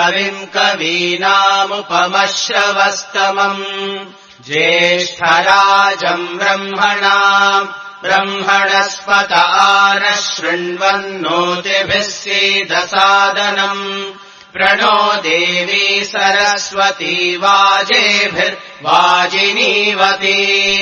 कविम् कवीनामुपमश्रवस्तमम् ज्येष्ठराजम् ब्रह्मणस्पत आनः शृण्वन्नोतिभिः सीदसादनम् प्रणो देवी सरस्वती वाजेभिर्वाजिनीवती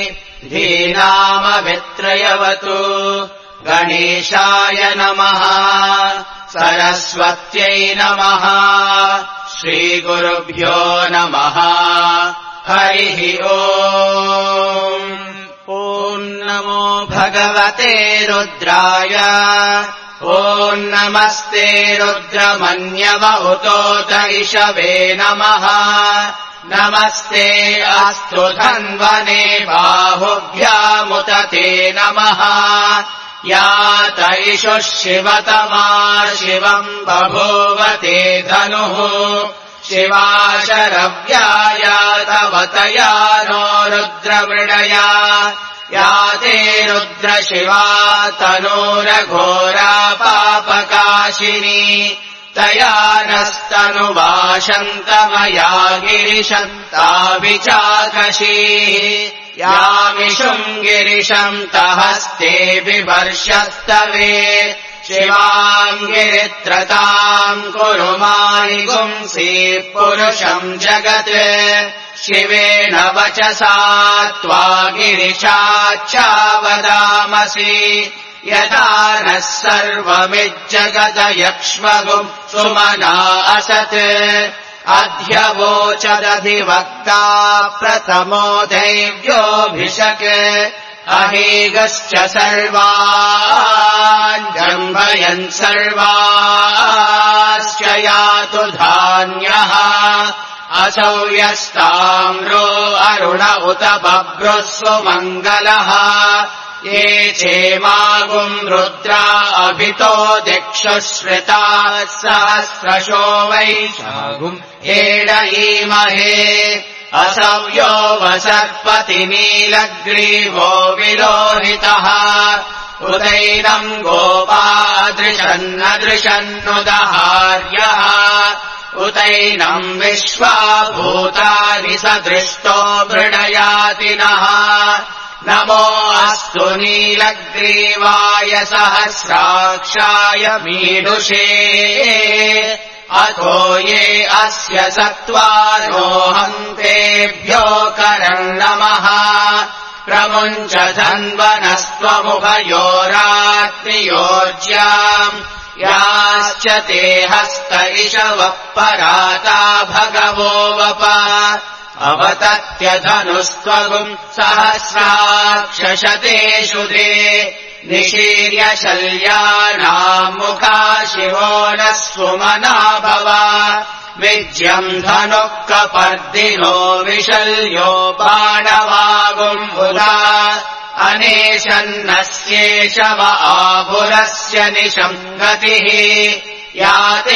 धीनामवित्रयवतु गणेशाय नमः सरस्वत्यै नमः श्रीगुरुभ्यो नमः हरिः ओम् ॐ नमो भगवते रुद्राय ॐ नमस्ते रुद्रमन्यव उतोत इषवे नमः नमस्ते अस्तु धन्वने बाहुभ्यामुत ते नमः यात इषुः शिवतमा शिवम् बभूवते धनुः शिवाशरव्यायातवतया नो रुद्रमृडया याते रुद्रशिवा तनूरघोरा पापकाशिनी तया नस्तनुवाशन्तमया गिरिशन्ताभिचाकशीः यामिषुम् गिरिशन्तहस्ते बिभर्षस्तवे शिवाम् गिरित्रताम् कुरु मायिगुंसीः पुरुषम् जगत् शिवेन वचसा त्वा गिरिशाच्चावदामसि यथा नः सर्वमिज्जगत यक्ष्मगुम् सुमना असत् अध्यवोचदधिवक्ता प्रथमो दैव्योऽभिषक् अहेगश्च सर्वान् जम्भयन् सर्वाश्च यातु धान्यः असौ यस्ताम्रो अरुण उत बभ्रुः सुमङ्गलः ये चेमागुम् रुद्रा अभितो दिक्षु श्रिताः सहस्रशो वैशागुम् एडयीमहे असव्यो वसर्पति नीलग्रीवो विलोहितः उदैनम् गोपादृशन्नदृशन्नुदहार्यः उतैनम् विश्वाभूतानि सदृष्टो मृडयातिनः नमो अस्तु नीलग्रीवाय सहस्राक्षाय मीडुषे अथो ये अस्य सत्त्वानो हन्तेभ्यो करम् नमः प्रमुञ्च धन्वनस्त्वमुभयोरात्रियोज्याम् याश्च ते हस्त इषवः पराता भगवो वप अवतत्यधनुस्त्वगुम् सहस्राक्षशतेषु ते निशीर्य शल्यानाम् मुखा शिवो नः सुमना भव विज्यम् धनुः कपर्दिनो विशल्यो बाणवागुम् बुधा अनेशन्नस्येषव आभुरस्य निशम् गतिः याते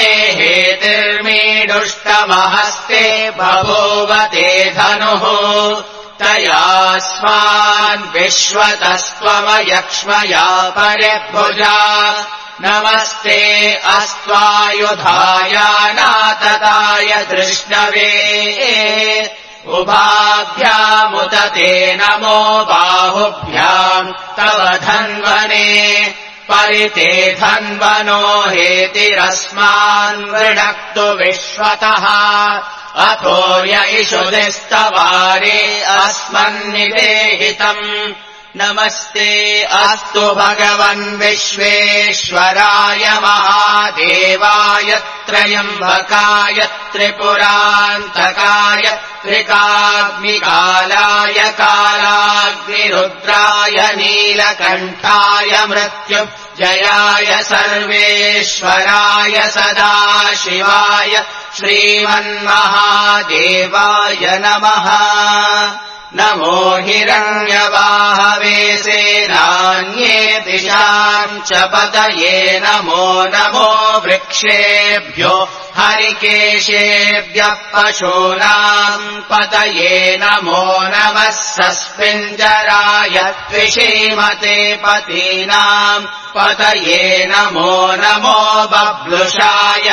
हेतिर्मीडुष्टमहस्ते बभूवते धनुः तयास्मान् विश्वतस्त्वमयक्ष्मया परिभुजा नमस्ते अस्त्वायुधायानातताय धृष्णवे उभाभ्यामुत ते नमो बाहुभ्याम् तव धन्वने परिते धन्वनो हेतिरस्मान् वृणक्तु विश्वतः अथो य इषुधिस्तवारे अस्मन्निदेहितम् नमस्ते अस्तु भगवन् विश्वेश्वराय महादेवाय त्र्यम्बकाय त्रिपुरान्तकाय त्रिकाग्निकालाय कालाग्निरुद्राय नीलकण्ठाय मृत्युञ्जयाय सर्वेश्वराय सदाशिवाय श्रीमन्महादेवाय नमः नमो हिरण्यवाहवे सेनान्ये दिशाम् च पतये नमो नमो वृक्षेभ्यो हरिकेशेभ्यः पशूनाम् पतये नमो नमः सस्मिञ्जराय त्विषीमते पतीनाम् पतये नमो नमो बब्लुषाय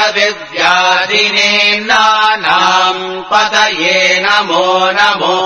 विव्याधिनेन्नानाम् पतये नमो नमो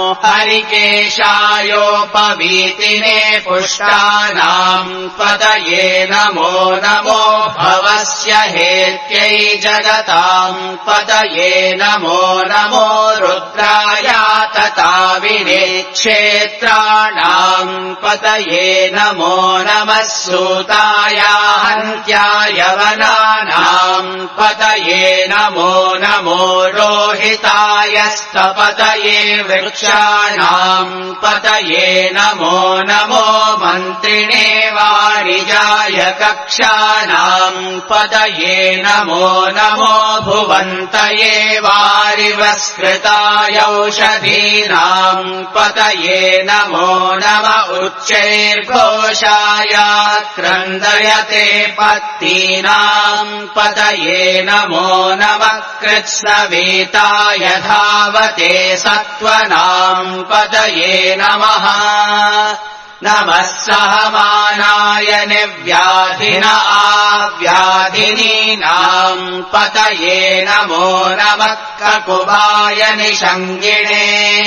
हरिकेशायोपवीतिने पुष्टानाम् पतये नमो नमो भवस्य हेत्यै जगताम् पतये नमो नमो रुद्राय तताविने क्षेत्राणाम् पतये नमो नमः सूताय हन्त्याय वनानाम् पतये नमो नमो रोहिताय स्तपतये वृक्षाणाम् पतये नमो नमो मन्त्रिणे वाणिजाय कक्षाणाम् पतये नमो नमो भुवन्तये वारिवस्कृताय औषधीनाम् पतये नमो नम उच्चैर्घोषाय क्रन्दयते पत्तीनाम् पतये नमो नमः कृत्स्नवेताय धावते सत्त्वनाम् पतये नमः नमः सहमानाय निव्याधिन आव्याधिनीनाम् पतये नमो नमः ककुभाय निषङ्गिणे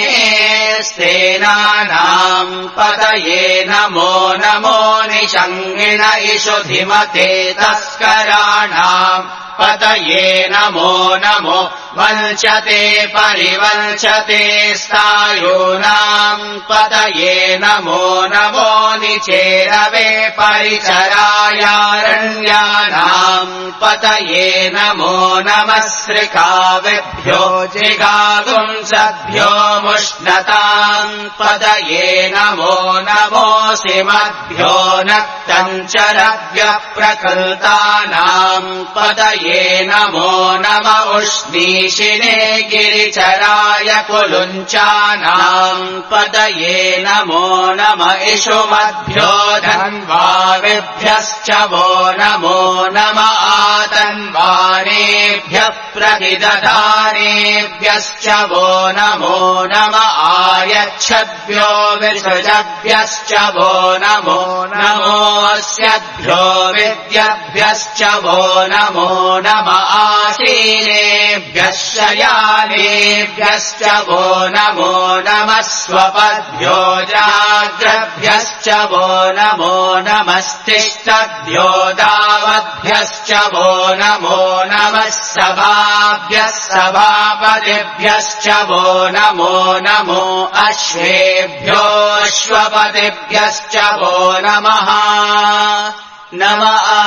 स्तेनानाम् पतये नमो नमो निषङ्गिण इषुधिमते तस्कराणाम् पतये नमो नमो वञ्चते परिवञ्चते स्थायूनाम् पतये नमो नमो निचेरवे परिचरायारण्यानाम् पतये नमो नमः श्रिकाविभ्यो जिगागुंसभ्यो मुष्णताम् पतये नमो नमो सिमभ्यो नक्तञ्चरभ्यः प्रकृतानाम् पतये नमो नम उष्णीषिणे गिरिचराय कुलुञ्चानाम् पतये नमो नम इषुमभ्यो धन्वाविभ्यश्च वो नमो नम आतन्वानेभ्यः प्रतिदधानेभ्यश्च वो नमो नम आयच्छद्भ्यो विसृजभ्यश्च वो नमो नमोऽस्यभ्यो विद्यभ्यश्च वो नमो नम आसीनेभ्यः शयानेभ्यश्च वो नमो नमः स्वपद्भ्यो जाग्रभ्यश्च वो नमो नमस्तिष्ठभ्यो दावद्भ्यश्च वो नमो नमः सभाभ्यः सभापतिभ्यश्च वो नमो नमो अश्वेभ्यो अश्वपतिभ्यश्च वो नमः नम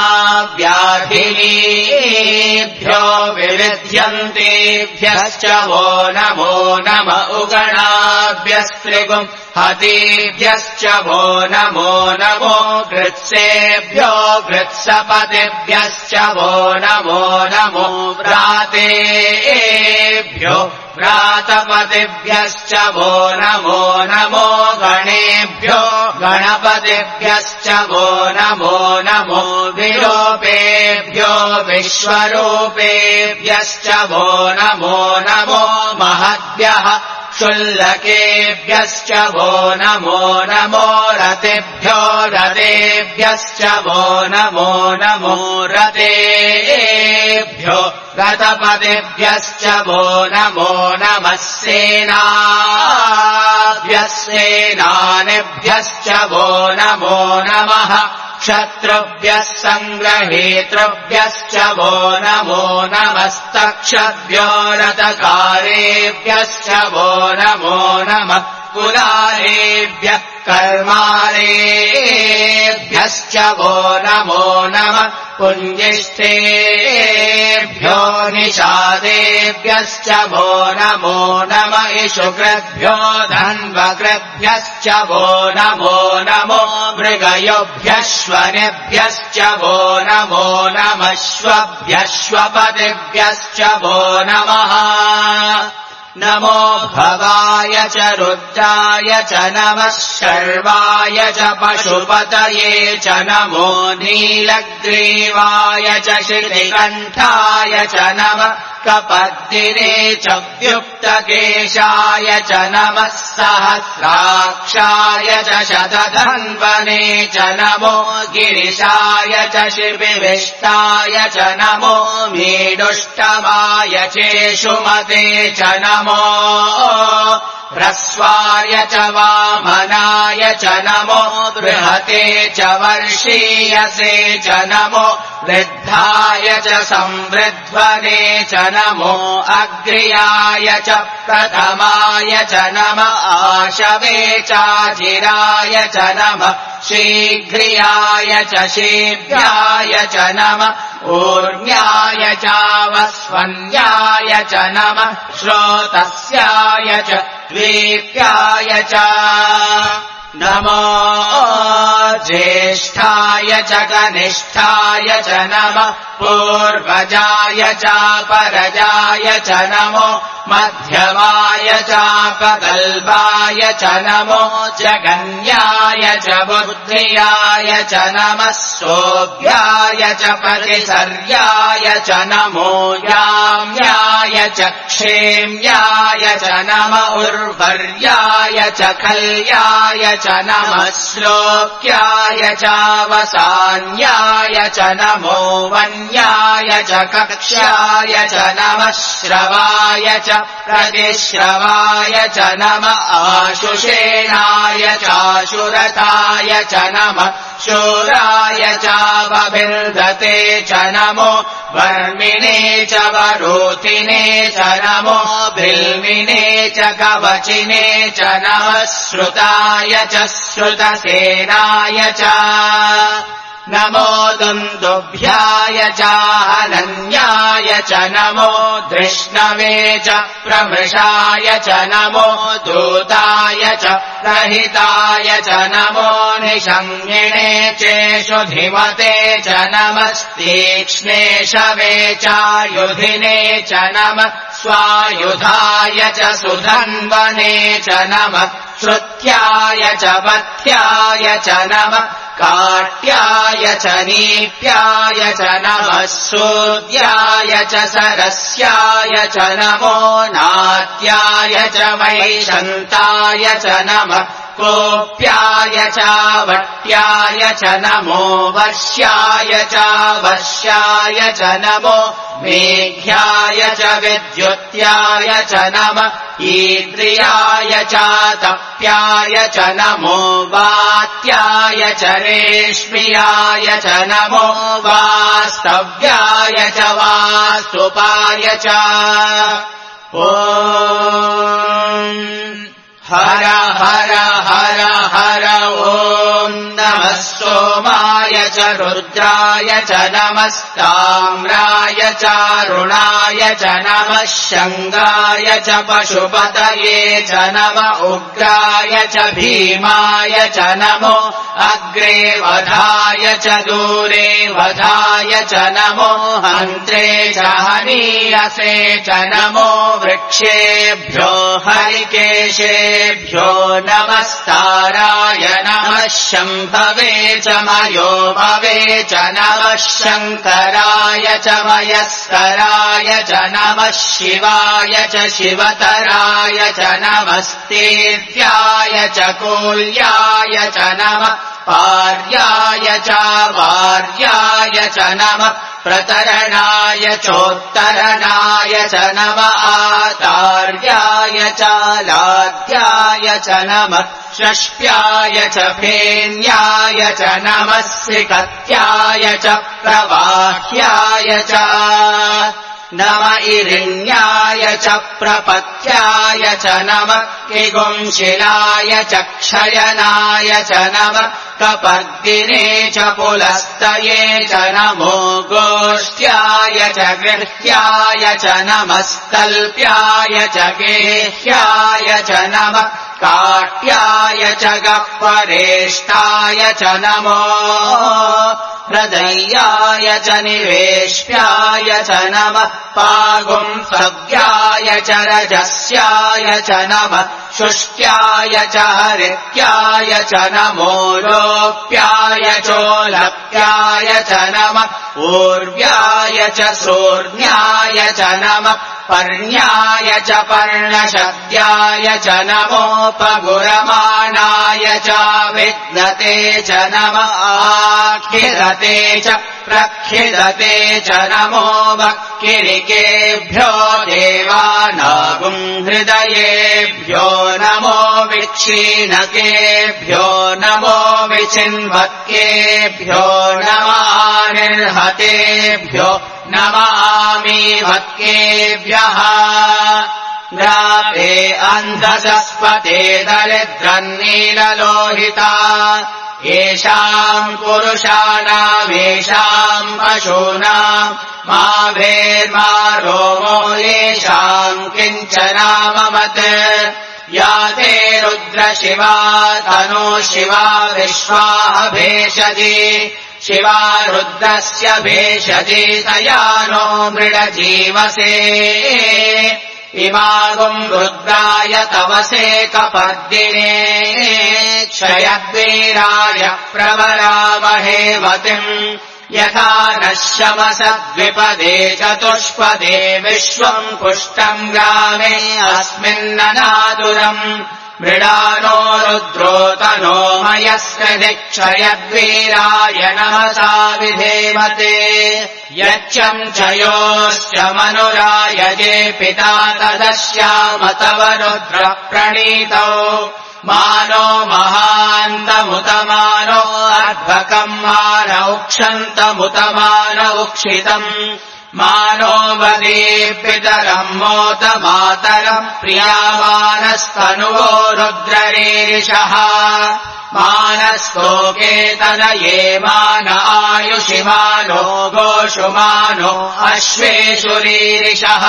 आव्याधिनीभ्यो विविध्यन्तेभ्यश्च वो नमो नम उगणाभ्यस्त्रिगुम् हतेभ्यश्च वो नमो नमो कृत्सेभ्यो कृत्सपतिभ्यश्च वो नमो नमो व्रातेभ्यो व्रातपतिभ्यश्च वो नमो नमो गणेभ्यो गणपतिभ्यश्च वो नमो नमो विरूपेभ्यो विश्वरूपेभ्यश्च वो नमो नमो महद्भ्यः क्षुल्लकेभ्यश्च वो नमो नमो रतेभ्यो रतेभ्यश्च वो नमो नमो रतेभ्यो रतपतिभ्यश्च वो नमो नमः सेनाभ्यश्च वो नमो नमः क्षत्रुभ्यः सङ्ग्रहेतृभ्यश्च वो नमो नमस्तक्षभ्यो रतकारेभ्यश्च वो नमो नमः कुलालेभ्यः कर्मारेभ्यश्च वो नमो नमः पुञ्जिष्ठेभ्यो निषादेभ्यश्च वो नमो नम इषुकृभ्यो धन्वकृभ्यश्च वो नमो नमो मृगयोभ्यश्वनेभ्यश्च वो नमो नमश्वभ्यश्वपतिभ्यश्च वो नमः नमो भवाय च रुद्राय च नमः शर्वाय च पशुपतये च नमो नीलग्रीवाय च श्रीकण्ठाय च नमः कपर्दिने च व्युक्तकेशाय च नमः सहस्राक्षाय च शतधन्वने च नमो गिरिशाय च शिविविष्टाय च नमो मीडुष्टमाय चेषुमते च नमो ह्रस्वाय च वामनाय च नमो बृहते च वर्षीयसे च नमो वृद्धाय च संवृध्वने च नमो अग्र्याय च प्रथमाय च नमः आशवे चाचिराय च नमः शीघ्रियाय च शीघ्राय च नमः ऊर्ण्याय चावस्वन्याय च नमः श्रोतस्याय च द्वीप्याय च नमो ज्येष्ठाय च कनिष्ठाय च नमः पूर्वजाय चापरजाय च नमो मध्यमाय चापकल्पाय च नमो जगन्याय च बुद्धियाय च नमः सोऽभ्याय च परिसर्याय च नमो याम्याय च क्षेम्याय च नमः उर्वर्याय च कल्याय च नमः श्लोक्याय चावसान्याय च नमो वन्याय च कक्ष्याय च नमः श्रवाय च प्रतिश्रवाय च नमः आशुषेणाय चाशुरथाय च नमः शूराय चावभिर्दते च नमो वर्मिणे च वरोधिने च नमो बिल्मिने च कवचिने च नमः श्रुताय च श्रुतसेनाय च नमो दुन्दुभ्याय चाहनन्याय च नमो धृष्णवे च प्रमृषाय च नमो दूताय च रहिताय च नमो निषङ्गिणे चेषु धिमते च नमस्तीक्ष्णेशवे चायुधिने च नमः स्वायुधाय च सुधन्वने च नमः श्रुत्याय च पथ्याय च नमः काट्याय च नीप्याय च नमः सूद्याय च सरस्याय च नमो नाट्याय च वैशन्ताय च नमः कोप्याय च वट्याय च नमो वर्ष्याय च वर्ष्याय च नमो मेघ्याय च विद्युत्याय च नमः ईद्रियाय च तप्याय च नमो वात्याय च रेश्म्याय च नमो वास्तव्याय च वास्तुपाय च ॐ हर हर हर हर ॐ नमः सोमाय च रुद्राय च नमस्ताम्राय चारुणाय च नमः शङ्गाय च पशुपतये च नमः उग्राय च भीमाय च नमो अग्रे वधाय च दूरे वधाय च नमो हन्त्रे च हनीयसे च नमो वृक्षेभ्यो हरिकेशेभ्यो नमस्ताराय नमः शम्भवे च मयोभवे च नमः शङ्कराय च मयस्कराय च नमः शिवाय च शिवतराय च नमस्तेत्याय च कूल्याय च नमः पार्याय च वार्याय च नमः प्रतरणाय चोत्तरणाय च नमः आतार्याय च लाद्याय च नमः षष्ट्याय च फेन्याय च नमः श्रिकत्याय च प्रवाह्याय च नमः इरिण्याय च प्रपत्याय च नमः किगुंशिलाय च क्षयनाय च नमः कपर्दिने च पुलस्तये च नमो गोष्ट्याय च गृह्याय च नमस्तल्प्याय च गेह्याय च नमः काट्याय च गह्वरेष्ठाय च नमो हृदयाय च निवेश्याय च नमः पागुंसव्याय च रजस्याय च नमः शुष्ट्याय च हरित्याय च नमो लोप्याय चोलप्याय च नमः ऊर्व्याय च सूर्ण्याय च नमः पर्ण्याय च पर्णशब्द्याय च नमोपगुरमाणाय च विद्मते च नमः आखिदते च प्रखिदते च नमो वक्किरिकेभ्यो देवानागुं हृदयेभ्यो नमो विक्षीणकेभ्यो नमो विचिन्वक्केभ्यो नमानिर्हतेभ्यो नमामीवक्केभ्यः ग्रापे अन्धसस्पते दरिद्रन्नीललोहिता येषाम् पुरुषाणामेषाम् पशूनाम् मा भेर्मा रोमो येषाम् किञ्चनाममत् या ते रुद्रशिवा तनो शिवा विश्वाः भेषजी शिवा रुद्रस्य भेषजी तया नो मृडजीवसे इमागुम् रुद्राय तवसे कपर्दिने क्षयद्वीराय प्रवरामहे मतिम् यथा नः शमसद्विपदे चतुष्पदे विश्वम् पुष्टम् ग्रामे अस्मिन्ननातुरम् मृडानो रुद्रोतनो मयस्य क्षयद्वीराय नमसा विधेमते यच्चम् चयोश्च मनुरायजे पिता तदस्याम तव रुद्र प्रणीतौ मानो महान्तमुतमानो अर्भकम् मानौक्षन्तमुतमानौक्षितम् मानो वदे पितरम् मोतमातरम् प्रियामानस्तनुवो रुद्ररीरिषः मानस्तोकेतनये मान आयुषि मानो गोषु मानो अश्वेषु रीरिषः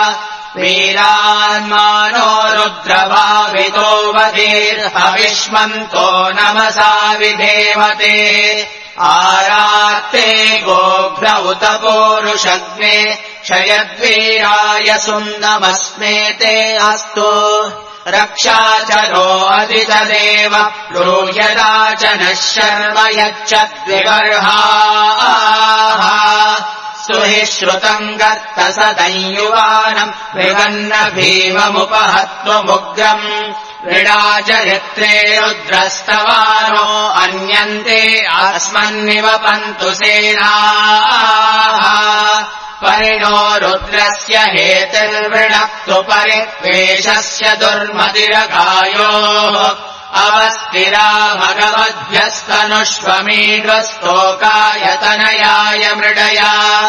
वीरान्मानो रुद्रभावितो वधीर्हविष्मन्तो नमसा विधेमते आरात्ते गोघ्र उत पूरुषग्ने क्षयद्वीराय सुन्दमस्मे ते अस्तु रक्षाचरो अधितदेव ब्रूह्यदा च नः शर्म यच्छद्विगर्हाः सुहि श्रुतम् गर्त सदयुवानम् विगन्न भीममुपहत्वमुग्रम् वृडाचरित्रे रुद्रस्तवानो अन्यन्ते अस्मन्निवपन्तु सेनाः परिणो रुद्रस्य हेतिर्वृणक्तु परिवेशस्य दुर्मदिरगायोः अवस्थिरा भगवद्भ्यस्तनुष्वमीढ्वस्तोकायतनयाय मृडया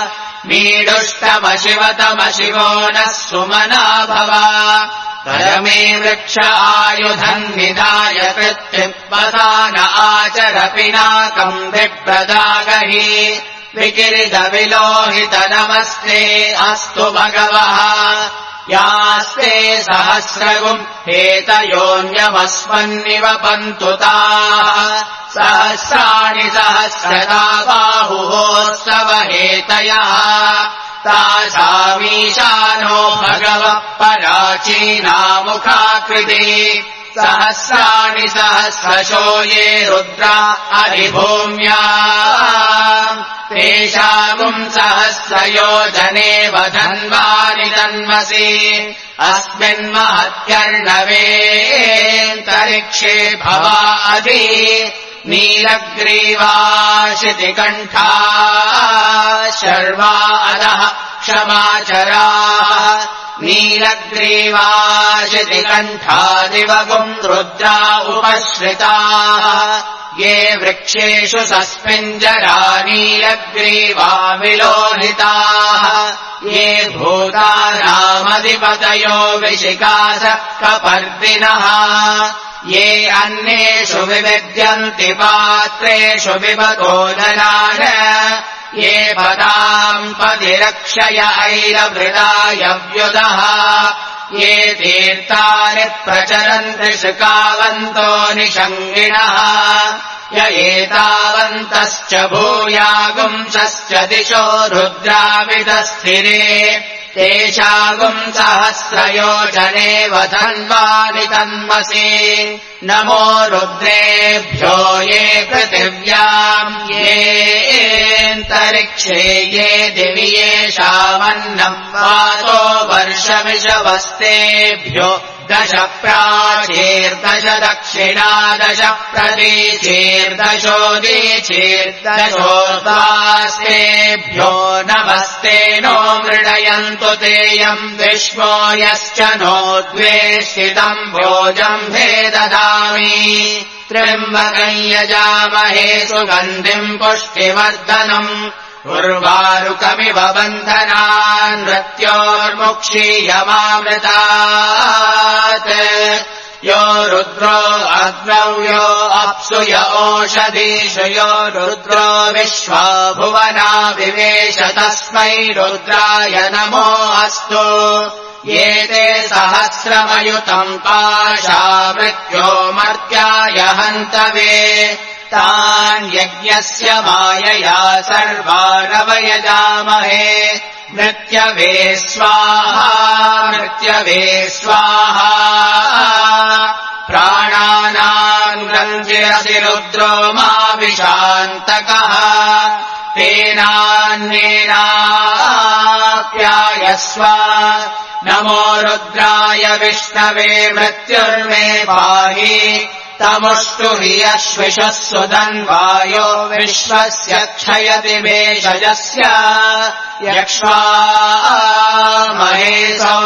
मीडुष्टमशिवतमशिवो नः सुमना भव परमे वृक्ष आयुधम् निधाय कृत्तिपदान आचर पिनाकम् विप्रदागहि विकिरिदविलोहित नमस्ते अस्तु भगवः यास्ते सहस्रगुम् हेतयोऽन्यमस्मन्निवपन्तु ताः सहस्राणि सहस्रदा बाहुवोस्तव हेतयः तासामीशानो भगवः पराचीनामुखाकृति सहस्राणि सहस्रशो ये रुद्रा अधिभूम्या तेषागुम् सहस्रयोजनेव धन्वानि तन्मसि अस्मिन्महत्यर्णवेऽन्तरिक्षे भवादि नीलग्रीवाशितिकण्ठा शर्वा अधः क्षमाचराः नीलग्रीवाशितिकण्ठादिवगुम् रुद्रा उपश्रिताः ये वृक्षेषु सस्मिञ्जरा नीलग्रीवा विलोहिताः ये भूतानामधिपतयो विशिखास कपर्दिनः ये अन्येषु विविद्यन्ति पात्रेषु विपदोदनान् ये पदाम् पदिरक्षय ऐरभृदायव्युदः ये तीर्थानि प्रचरन्ति शुकावन्तो निषङ्गिणः य एतावन्तश्च भूयागुंसश्च दिशो रुद्राविदस्थिरे तेषागुम् सहस्रयोजनेव धन्वानि तन्मसि नमो रुद्रेभ्यो ये पृथिव्याम् येऽन्तरिक्षे ये दिवि येषामन्नम् वातो वर्षमिषवस्तेभ्यो दश प्राचीर्दश दक्षिणा दश प्रतीचीर्दशोदीचीर्दशोर्ध्वास्तेभ्यो नमस्ते नो मृडयन्तु तेयम् विश्वो यश्च नो द्वेषितम् भोजम् ददामि त्र्यम्बकम् यजामहे सुगन्धिम् पुष्टिवर्धनम् उर्वारुकमिव बन्धनान् मृत्योर्मुक्षीयमामृतात् यो रुद्रो अग्नौ यो अप्सु य ओषधीषु यो रुद्रो विश्वा भुवना विवेश तस्मै रुद्राय नमो अस्तु ये ते सहस्रमयुतम् पाशा मृत्यो मर्त्याय हन्तवे तान् यज्ञस्य मायया सर्वानवयजामहे मृत्यवे स्वाहा मृत्यवे स्वाहा प्राणानाम् गन्धिरसि रुद्रो मा विशान्तकः तेनान्येनाप्यायस्व नमो रुद्राय विष्णवे मृत्युर्मे पाहि तमुष्टु हि अश्विषः सुधन्वायो विश्वस्य क्षयति वेषजस्य यक्ष्वा महेशो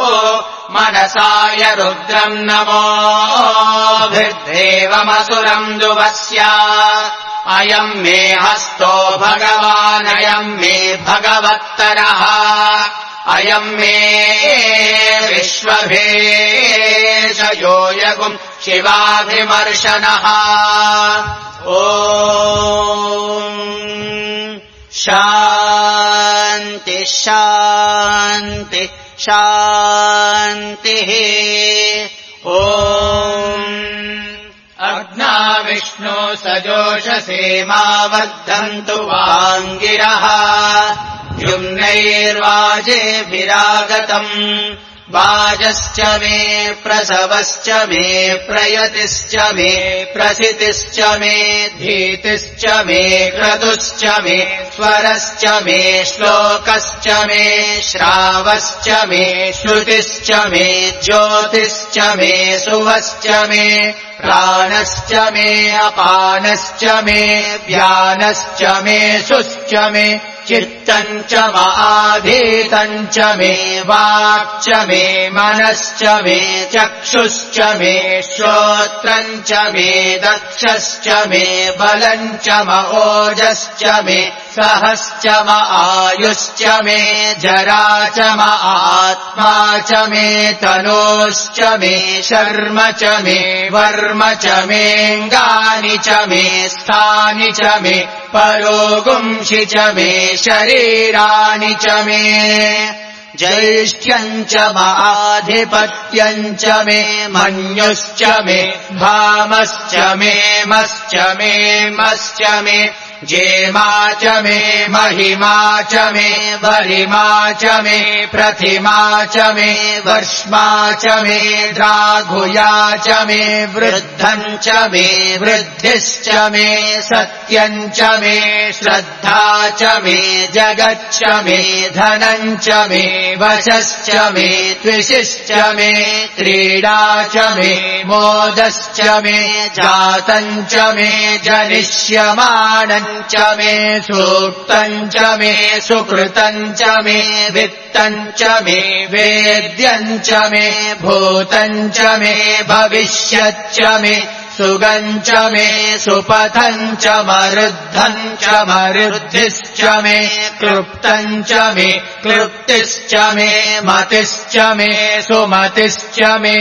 मनसाय रुद्रम् नमोभिर्देवमसुरम् दुवस्य अयम् मे हस्तो भगवानयम् मे भगवत्तरः अयम् मे विश्वभेषयो यगुम् शिवाभिमर्शनः ॐ शान्ति शान्ति शान्तिः ॐ अग्ना विष्णु सजोषसे मा वर्धन्तु वाङ्गिरः युम्नैर्वाजेभिरागतम् वाजश्च मे प्रसवश्च मे प्रयतिश्च मे प्रसितिश्च मे धीतिश्च मे क्रतुश्च मे स्वरश्च मे श्लोकश्च मे श्रावश्च मे श्रुतिश्च मे ज्योतिश्च मे सुवश्च मे प्राणश्च मे अपानश्च मे व्यानश्च मे सुश्च मे चित्तम् च माधीतम् च मे वाक्च मे मनश्च मे चक्षुश्च मे श्रोत्रम् च मे दक्षश्च मे बलम् च ओजश्च मे सहश्च आयुश्च मे जरा च आत्मा च मे तनोश्च मे शर्म च मे वर्म च मेऽङ्गानि च मे स्थानि च मे परोगुंषि च मे शरीराणि च मे ज्येष्ठ्यम् च आधिपत्यम् च मे मन्युश्च मे भामश्च मे मश्च मे मश्च मे जेमा च मे महिमा च मे वरिमा च मे प्रतिमा च मे वर्ष्मा च मे द्राघुया च मे वृद्धम् च मे वृद्धिश्च मे सत्यम् च मे श्रद्धा च मे जगच्च मे धनम् च मे वशश्च मे द्विषिश्च मे क्रीडा च मे मोदश्च मे जातम् च मे जनिष्यमाणम् च मे सूक्तम् च मे सुकृतम् च मे वित्तम् च मे वेद्यम् च मे भूतम् च मे भविष्यच्च मे सुगम् च मे सुपथम् च मरुद्धम् च मरुद्धिश्च मे क्लृप्तम् च मे क्लृप्तिश्च मे मतिश्च मे सुमतिश्च मे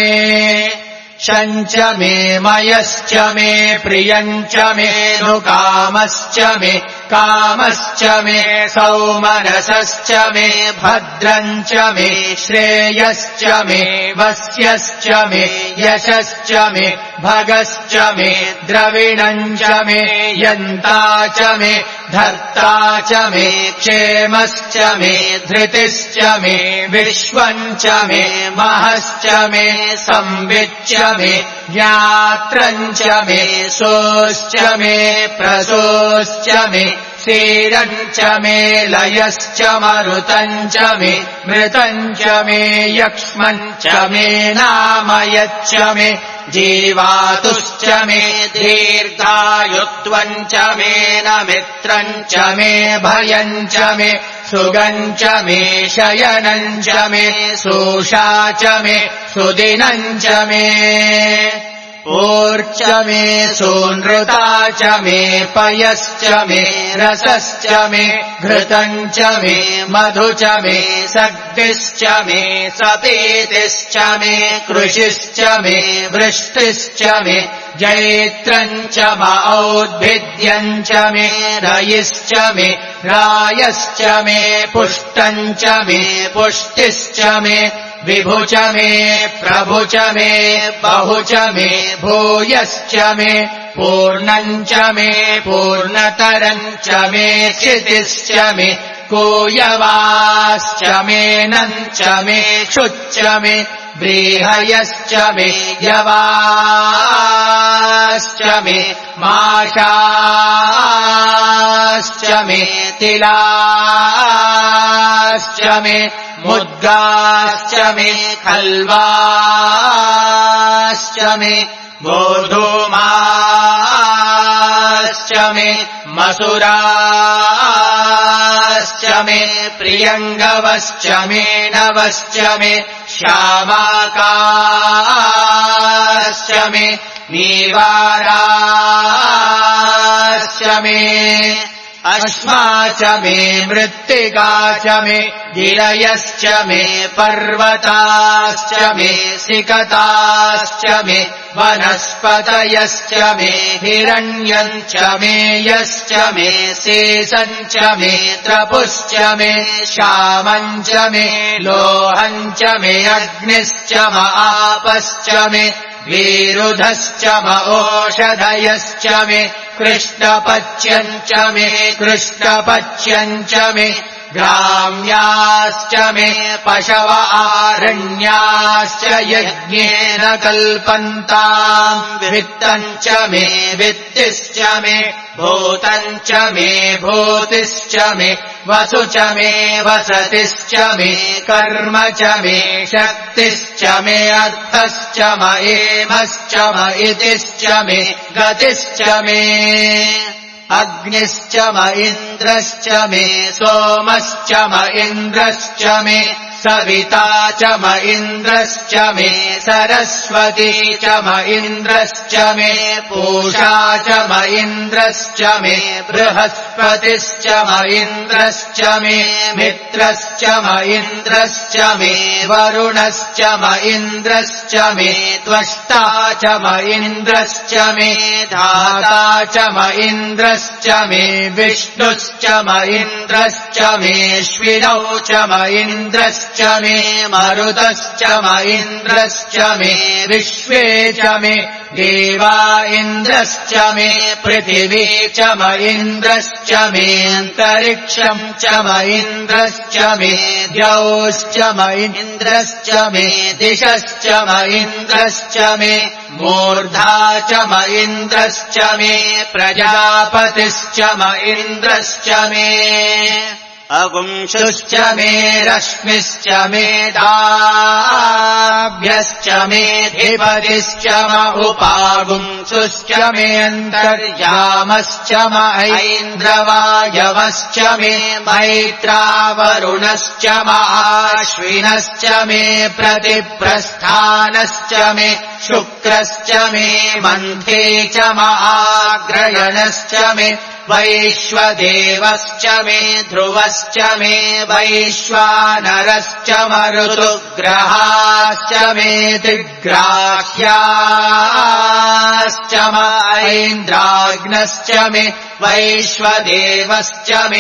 शञ्च मे मयश्च मे प्रियम् च मे नुकामश्च मे कामश्च मे सौमनसश्च मे भद्रम् च मे श्रेयश्च मे वस्यश्च मे यशश्च मे भगश्च मे द्रविणम् च मे यन्ता च मे धर्ता च मे क्षेमश्च मे धृतिश्च मे विश्वम् च मे महश्च मे संविच्च मे ज्ञात्रम् च मे सोश्च मे प्रसोश्च मे क्षीरम् च मे लयश्च मरुतम् च मे मृतम् च मे यक्ष्मम् च मे नामयच्च मे जीवातुश्च मे दीर्घायुत्वम् च मे न मित्रम् च मे भयम् च मे सुगम् च मे शयनम् च मे सोषा च मे सुदिनम् च मे ऊर्च मे सोनृता च मे पयश्च मे रसश्च मे घृतम् च मे मधु च मे सग्धिश्च मे सपीतिश्च मे कृषिश्च मे वृष्टिश्च मे जैत्रम् च औद्भिद्यम् च मे रयिश्च मे रायश्च मे पुष्टम् च मे पुष्टिश्च मे विभु च मे प्रभु च मे बहु च मे भूयश्च मे पूर्णम् च मे पूर्णतरम् च मे क्षितिश्च मे कूयवाश्च मे नम् च मे क्षुच्च मे व्रीहयश्च मे यवाश्च मे माषाश्च मे तिलाश्च मे मुद्गाश्च मे खल्वाश्च मे गोधूमाश्च मे मसुराश्च मे प्रियङ्गवश्च मे नवश्च मे श्यामाकाश्च मे नीवाराश्च मे अश्मा च मे मृत्तिका च मे गिरयश्च मे पर्वताश्च मे सिकताश्च मे वनस्पतयश्च मे हिरण्यम् च मे यश्च मे शेषम् च मे त्रपुश्च मे श्यामम् च मे लोहम् च मे अग्निश्च आपश्च मे वीरुधश्च ओषधयश्च मे कृष्णपच्यम् च मे कृष्णपच्यम् च मे ग्राम्याश्च मे पशव आरण्याश्च यज्ञेन कल्पन्ताम् वित्तम् च मे वित्तिश्च मे भूतम् च मे भूतिश्च मे वसु च मे वसतिश्च मे कर्म च मे शक्तिश्च मे अर्थश्च म एमश्च म इतिश्च मे गतिश्च मे अग्निश्च म इन्द्रश्च मे सोमश्च म इन्द्रश्च मे सविता च म इन्द्रश्च मे सरस्वती च म इन्द्रश्च मे पूषा च म इन्द्रश्च मे बृहस्पतिश्च म इन्द्रश्च मे मित्रश्च म इन्द्रश्च मे वरुणश्च म इन्द्रश्च मे त्वष्टा च म इन्द्रश्च मे धाता च म इन्द्रश्च मे विष्णुश्च म इन्द्रश्च मेऽश्विनौ च म इन्द्रश्च मे मरुतश्च म इन्द्रश्च मे विश्वे च मे देवा इन्द्रश्च मे पृथिवी च म इन्द्रश्च मे अन्तरिक्षम् च म इन्द्रश्च मे द्यौश्च म इन्द्रश्च मे दिशश्च म इन्द्रश्च मे मूर्धा च म इन्द्रश्च मे प्रजापतिश्च म इन्द्रश्च मे अगुंशुश्च मे रश्मिश्च मे दाभ्यश्च मे धिपतिश्च म उपागुंसुश्च मे अन्तर्यामश्च म ऐन्द्रवायवश्च मे मैत्रावरुणश्च म आश्विनश्च मे प्रतिप्रस्थानश्च मे शुक्रश्च मे मन्थे च म आग्रयणश्च मे वैश्वदेवश्च मे ध्रुवश्च मे वैश्वानरश्च मरुतुग्रहाश्च मे त्रिग्राह्याश्च म ऐन्द्राग्नश्च मे वैश्वदेवश्च मे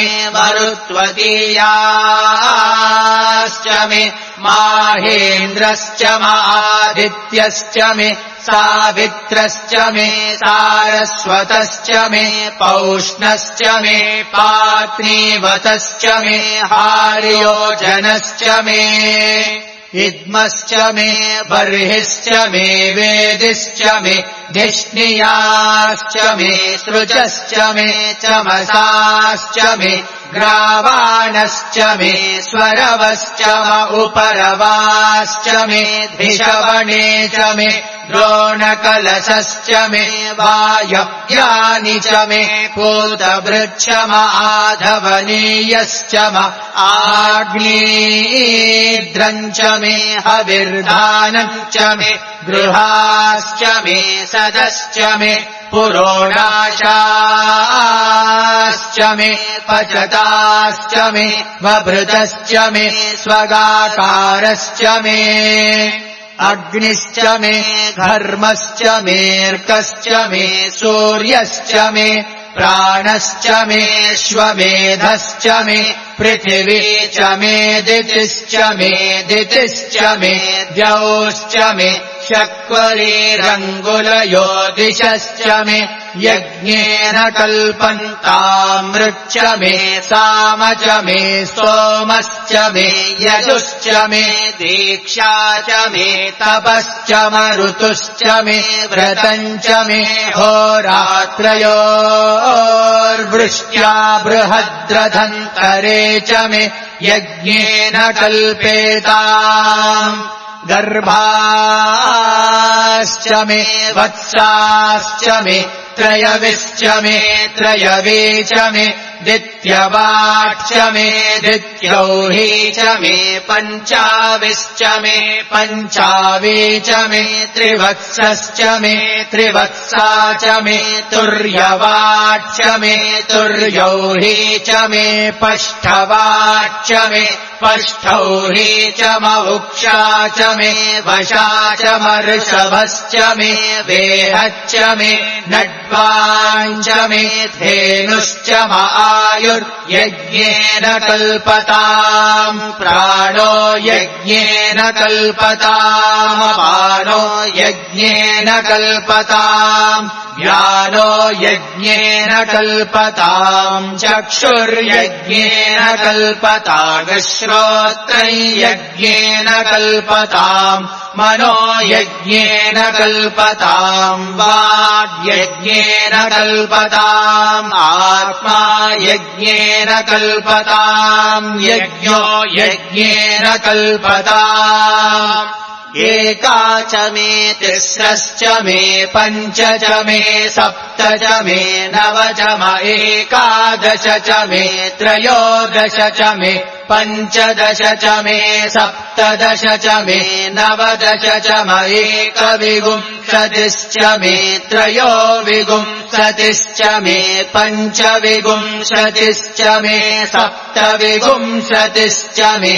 मरुत्वतीयाश्च मे माहेन्द्रश्च मादित्यश्च मे सावित्रश्च मे सारस्वतश्च मे पौष्णश्च मे पात्नीवतश्च मे हार्योजनश्च मे इद्मश्च मे बर्हिश्च मे वेदिश्च मे धिष्णियाश्च मे सृजश्च मे चमसाश्च मे ग्रावाणश्च मे स्वरवश्च उपरवाश्च मे धिषवणे च मे द्रोणकलशश्च मे वायव्यानि च मे पूतवृक्ष आधवनीयश्च आग्नेयद्रम् च मे हविर्धानम् च मे गृहाश्च मे सदश्च मे पुरोडाशाश्च मे पचताश्च मे वभृतश्च मे स्वगाकारश्च मे अग्निश्च मे घर्मश्च मेऽर्कश्च मे सूर्यश्च मे प्राणश्च मे श्वमेधश्च मे पृथिवी च मे दितिश्च मे द्यौश्च मे शक्वरीरङ्गुलयो दिशश्च मे यज्ञेन कल्पन्तामृच्च मे साम च मे सोमश्च मे यजुश्च मे दीक्षा च मे तपश्च मरुतुश्च मे व्रतम् च मे होरात्रयोर्वृष्ट्या बृहद्रथन्तरे च मे यज्ञेन कल्पेताम् गर्भाश्च मे वत्साश्च मे त्रयविश्च मे त्रयवे च मे दित्यवाट्च मे दित्यौही च मे पञ्चाविश्च मे पञ्चावे च मे त्रिवत्सश्च मे त्रिवत्सा च मे तुर्यवाट्च मे तुर्यौही च मे पष्ठवाट्च मे पष्ठौही च मौक्षा च मे वशा च मर्षभश्च मे वेहच्च मे नड्वाञ्च मे धेनुश्च आयुर्यज्ञेन कल्पताम् प्राणो यज्ञेन कल्पताम् अपानो यज्ञेन कल्पताम् व्यानो यज्ञेन कल्पताम् चक्षुर्यज्ञेन कल्पताम् श्रोत्रम् यज्ञेन कल्पताम् मनो यज्ञेन कल्पताम् वाग्यज्ञेन कल्पताम् आत्मा यज्ञेन कल्पताम् यज्ञो यज्ञेन कल्पताम् एका च मे तिस्रश्च मे पञ्च च मे सप्त च मे नव च मे एकादश च मे त्रयोदश च मे पञ्चदश च मे सप्तदश च मे नवदश च मे एकविंशतिश्च मे त्रयोविंशतिश्च मे पञ्चविंशतिश्च मे सप्तविंशतिश्च मे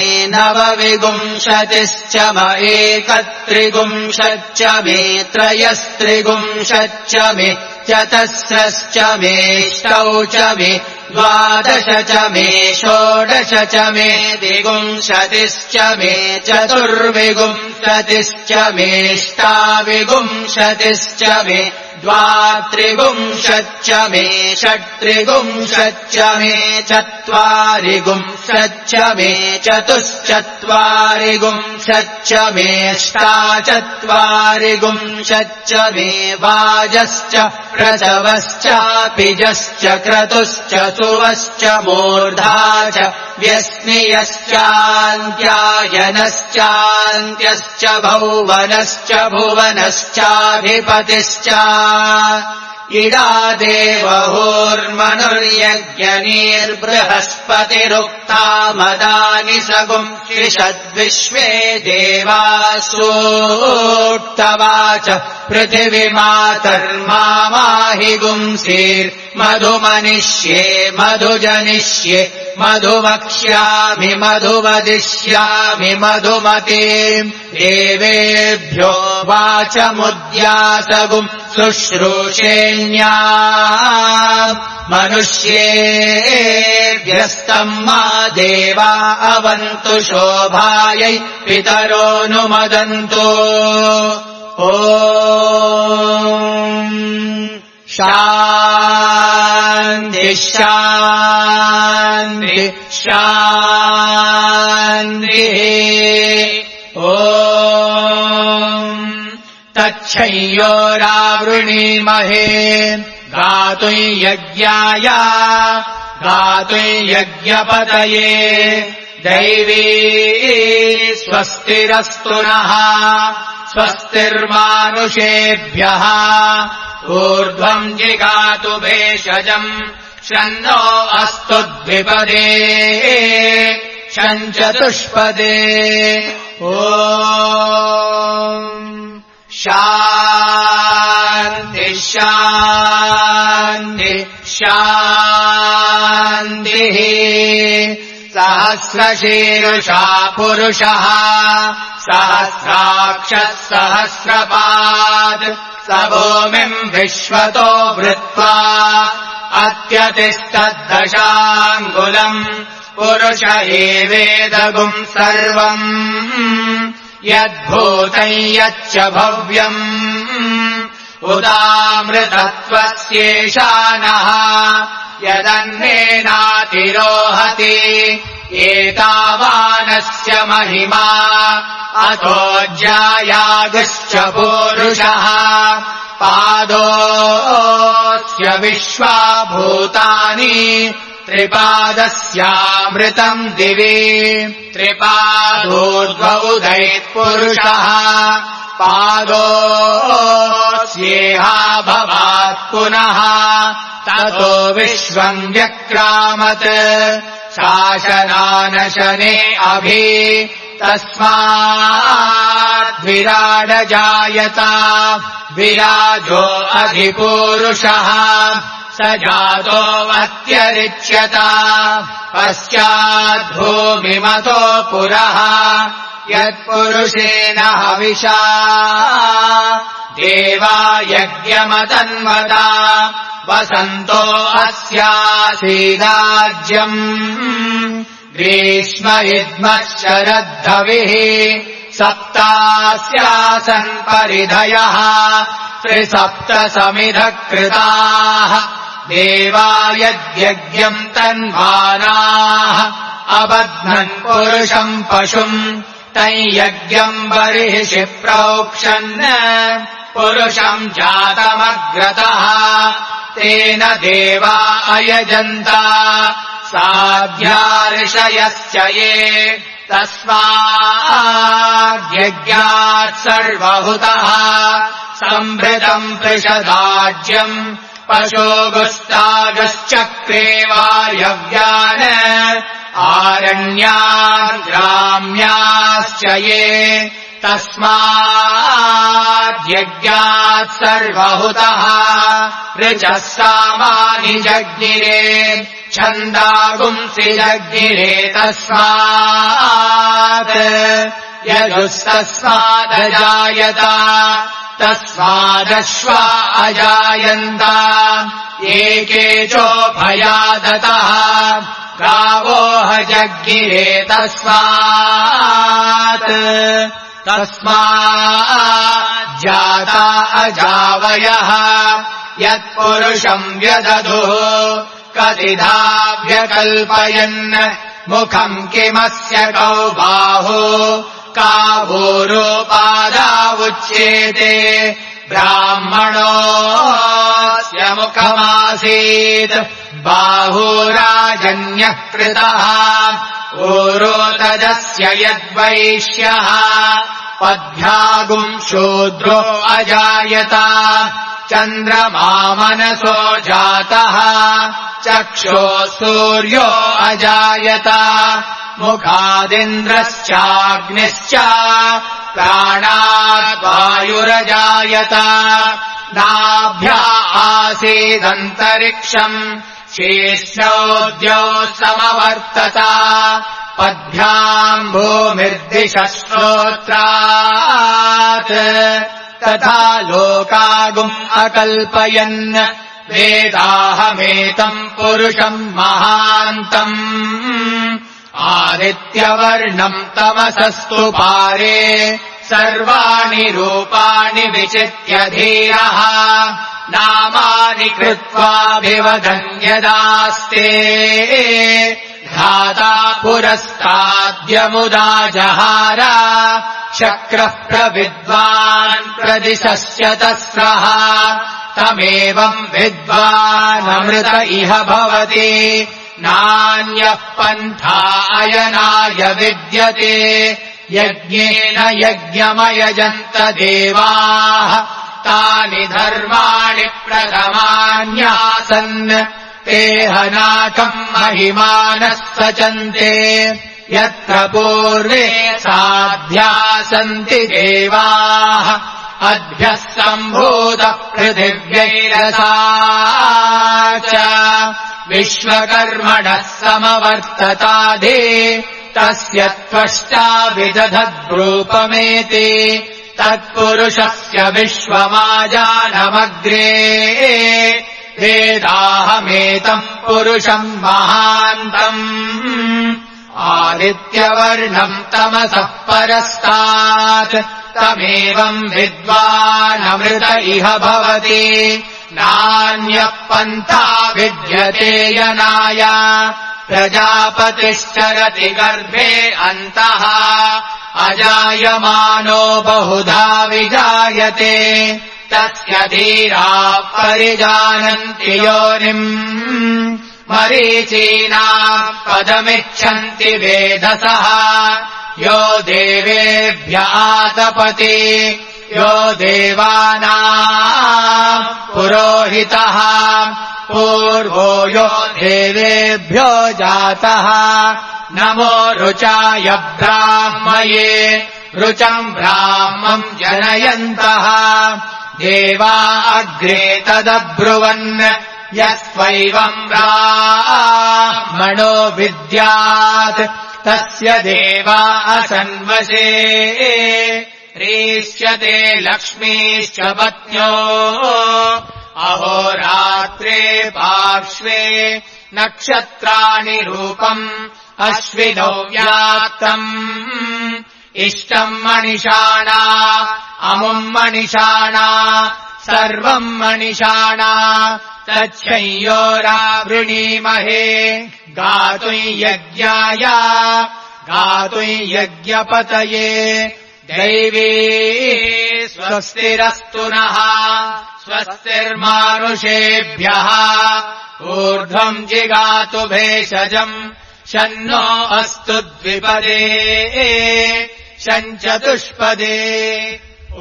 नवविंशतिश्च मे एकत्रिंशच्च मे त्रयस्त्रिंशच्च मे चतस्रश्च मे अष्टौ च मे द्वादश च मे षोडश च मे विंशतिश्च मे चतुर्विंशतिश्च मे अष्टाविंशतिश्च मे द्वात्रिंशच्च मे षट्त्रिंशच्च मे चत्वारिंशच्च मे चतुश्चत्वारिंशच्च मे अष्टाचत्वारिंशच्च मे वाजश्च प्रसवश्च पिजश्च क्रतुश्च सुवश्च मूर्धा च व्यस्नियश्चान्त्यायनश्चान्त्यश्च भौवनश्च भुवनश्चाधिपतिश्च इडा देवहोर्मनुर्यज्ञनीर्बृहस्पतिरुक्ता मदानि सगुंसिषद्विश्वे देवासूक्तवाच पृथिवीमातर्मामाहि गुंसीर्मधुमनिष्ये मधुजनिष्ये मधुवक्ष्यामि मधुवदिष्यामि मधुमतीम् देवेभ्यो वाचमुद्यासगुम् शुश्रूषेण्या मनुष्येभ्यस्तम् मा देवा अवन्तु शोभायै पितरोऽनुमदन्तु ॐ शान्ति शान्ति शान्तिः ॐ तच्छयोरावृणीमहे गातुम् यज्ञाय गातुम् यज्ञपतये दैवी स्वस्तिरस्तु नः स्वस्तिर्मानुषेभ्यः ऊर्ध्वम् जिगातु भेषजम् शन्नो अस्तु द्विपदे शञ्चतुष्पदे ॐ शान्ति शान्ति शान्तिः सहस्रशीर्षा पुरुषः सहस्राक्षः सहस्रपात् स भूमिम् विश्वतो वृत्वा अत्यतिष्ठद्दशाङ्गुलम् पुरुष एवेदगुम् सर्वम् यद्भूतम् यच्च भव्यम् उदामृतत्वस्येषानः यदन्नेनातिरोहति एतावानस्य महिमा अतो ज्यायागुश्च पूरुषः पादोऽस्य विश्वाभूतानि त्रिपादस्यामृतम् दिवि त्रिपादोर्ध्वौदैत्पुरुषः पादोऽस्येहाभवात् पुनः ततो विश्वम् व्यक्रामत् शासनानशने अभि तस्माद्विराडजायत विराजो अधिपूरुषः स जातो अत्यरिच्यत पश्चाद्भूमिमतो पुरः यत्पुरुषेण हविषा देवा यज्ञमतन्वता वसन्तो अस्यासीदाज्यम् ग्रीष्म इद्मः शरद्धविः सप्तास्यासन् परिधयः त्रिसप्तसमिधः कृताः देवा यद्यज्ञम् तन्वानाः अबध्नन् पुरुषम् पशुम् तञ्यज्ञम् बर्हिषि प्रोक्षन् पुरुषम् जातमग्रतः तेन देवा अयजन्त साध्यार्षयश्च ये तस्माद्यज्ञात् सर्वहुतः सम्भृतम् पृषदाज्यम् पशोगुस्तागश्चक्रे वार्यव्यान् आरण्यान् ग्राम्याश्च ये तस्माद्यज्ञात् सर्वहुतः ऋचः सामानि जज्ञिरे छन्दागुंसि जज्ञिरे तस्मात् यजुस्तस्मादजायत तस्मादश्वा अजायन्त एके चोभयादतः गावोह जज्ञिरे तस्मात् तस्माज्जाता अजावयः यत्पुरुषम् व्यदधुः कतिधा व्यकल्पयन् मुखम् किमस्य कौ बाहु कावूरोपादावुच्येते ब्राह्मणोऽस्य मुखमासीत् बाहुराजन्यः कृतः ऊरोतजस्य यद्वैश्यः पद्भ्यागुम् शूद्रो अजायत चन्द्रमा मनसो जातः चक्षुः सूर्यो अजायत मुखादिन्द्रश्चाग्निश्च प्राणात् वायुरजायत नाभ्या आसीदन्तरिक्षम् शीर्षोद्यौ समवर्तता पद्भ्याम् भूमिर्दिशश्रोत्रात् तथा लोकागुम् अकल्पयन् वेदाहमेतम् पुरुषम् महान्तम् आदित्यवर्णम् तमसस्तु पारे सर्वाणि रूपाणि विचित्य धीरः नामानि कृत्वाभिवदन्यदास्ते धाता पुरस्ताद्यमुदा जहार शक्रः प्रविद्वान् प्रदिशस्य तस्रः तमेवम् विद्वानमृत इह भवति नान्यः पन्था अयनाय विद्यते यज्ञेन यज्ञमयजन्त देवाः तानि धर्माणि प्रथमान्यासन् ते हनाकम् महिमानः सचन्ते यत्र पूर्वे साध्या सन्ति देवाः अद्भ्यः सम्भूतः पृथिव्यैरसा च विश्वकर्मणः समवर्तताधे तस्य त्वष्टा विदधद्रूपमेति तत्पुरुषस्य विश्वमाजानमग्रे वेदाहमेतम् पुरुषम् महान्तम् आदित्यवर्णम् तमसः परस्तात् तमेवम् विद्वानमृत इह भवति नान्यः पन्था विद्यते यनाय प्रजापतिश्चरति गर्भे अन्तः अजायमानो बहुधा विजायते तस्य धीराः परिजानन्ति योनिम् मरीचीनाम् पदमिच्छन्ति वेधसः यो देवेभ्य आतपति यो देवानाम् पुरोहितः पूर्वो यो देवेभ्यो जातः नमो रुचाय ब्राह्मये रुचम् ब्राह्मम् जनयन्तः देवा अग्रे तदब्रुवन् यस्त्वैवम् ब्राह्मणो विद्यात् तस्य देवा असन्वशे ह्रीष्यते लक्ष्मीश्च पत्न्यो अहोरात्रे पार्श्वे नक्षत्राणि रूपम् अश्विनौ व्याप्तम् इष्टम् मणिषाणा अमुम् मणिषाणा सर्वम् मणिषाणा तच्छंयोरावृणीमहे गातुम् यज्ञाय गातुम् यज्ञपतये दैवी स्वस्तिरस्तु नः स्वस्तिर्मानुषेभ्यः ऊर्ध्वम् जिगातु भेषजम् शन्नो अस्तु द्विपदे शञ्चतुष्पदे ॐ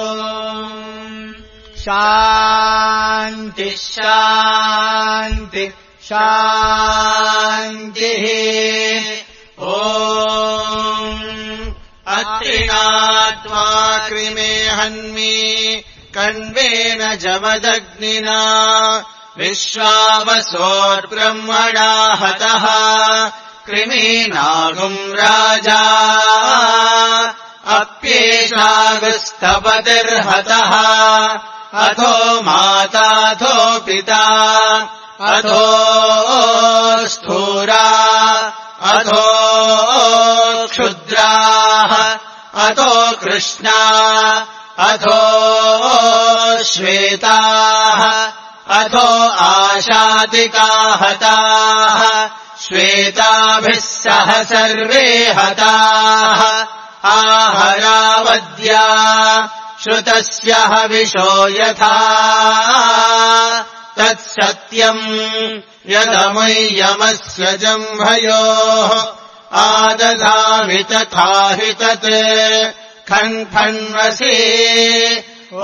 शान्ति शान्ति शान्तिः ॐ अत्रिणात्वा कृमे हन्मि कण्वेन जमदग्निना विश्वावसोर्ब्रह्मणा हतः कृमीनागुम् राजा अप्येषागुस्तपतिर्हतः अथो माताथो पिता अथो स्थूरा अथो क्षुद्राः अथो कृष्णा अथो श्वेताः अथो आशातिका हताः श्वेताभिः सह सर्वे हताः आहरावद्या श्रुतस्य हविषो यथा तत्सत्यम् यदमुय्यमस्य जम्भयोः आदधामि तथा हि तत् खण्खण्वसि ॐ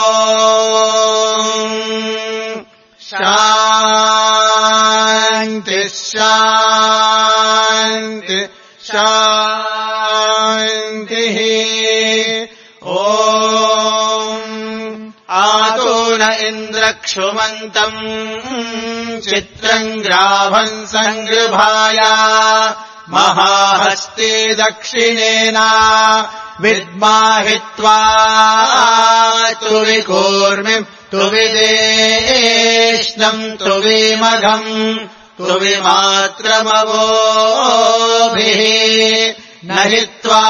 शान्ति शान्ति शान्तिः ॐ आतो न इन्द्र चक्षुमन्तम् चित्रम् ग्राभम् सङ्गृभाय महाहस्ते दक्षिणेन विद्माहित्वा तु विकूर्मिम् तु विदेष्णम् तु विमघम् तु विमात्रमवोभिः न हित्वा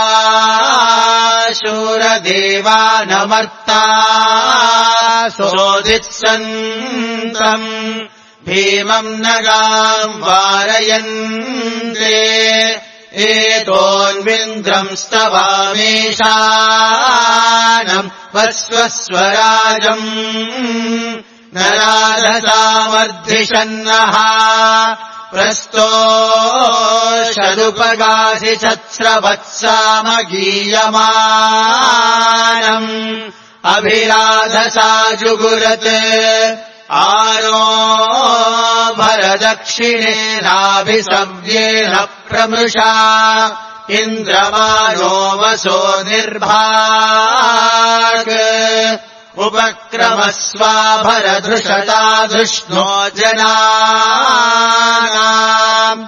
शूरदेवानमर्ता सोदित्सन्तम् भीमम् नगाम् वारयन्ते एतोन्विन्द्रम् स्तवामेषानम् वस्वस्वराजम् नराधसामर्धिषन्नः प्रस्तोषदुपगासि सत्स्रवत्सामगीयमानम् अभिराधसा जुगुरत् आरो भरदक्षिणेनाभिसव्येन प्रमृषा इन्द्रमानो वसो निर्भाक् उपक्रमस्वाभरधृषता धृष्णो जनानाम्